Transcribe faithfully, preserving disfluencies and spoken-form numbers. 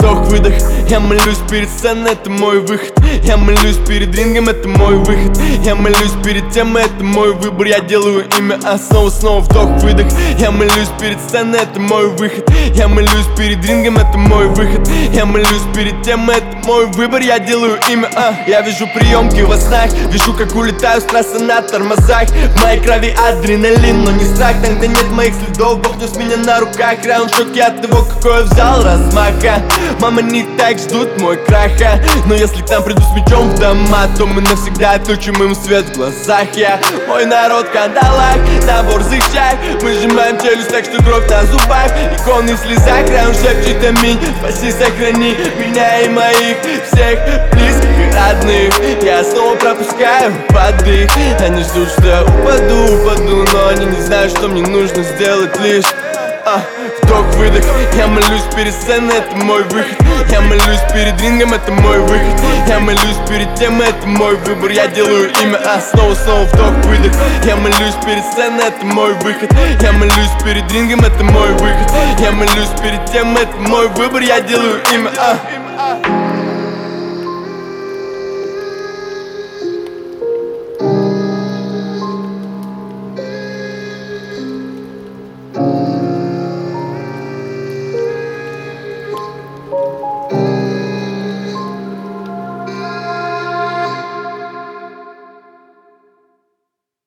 вдох-выдох. Я молюсь перед сценой, это мой выход. Я молюсь перед рингом, это мой выход. Я молюсь перед темой, это мой выбор. Я делаю имя, а снова-снова вдох-выдох. Я молюсь перед сценой, это мой выход. Я молюсь перед рингом, это мой выход. Я молюсь перед темой, это мой выбор. Я делаю имя, а я вижу приемки во снах. Вижу, как улетаю с трассы на тормозах. В моей крови адреналин, но не страх. Там, где нет моих следов, Бог нес меня на руках. Раунд в шоке от того, какой я взял размаха. Мама не так ждут мой краха. Но если к нам придут с мечом в дома, то мы навсегда отключим им свет в глазах. Я мой народ в кандалах, на борзых шаг. Мы сжимаем челюсть так, что кровь на зубах. Иконы в слезах, раунд шепчет аминь. Спаси, сохрани меня и моих всех близких и родных. Я снова пропускаю подых. Они ждут, что я упаду, упаду, но они не знают, что мне нужно сделать лишь а, вдох-выдох. Я молюсь перед сценой, это мой выход. Я молюсь перед рингом, это мой выход. Я молюсь перед темой, это мой выбор. Я делаю имя, а снова-снова вдох-выдох. Я молюсь перед сценой, это мой выход. Я молюсь перед рингом, это мой выход. Я молюсь перед темой, это мой выбор. Я делаю имя, а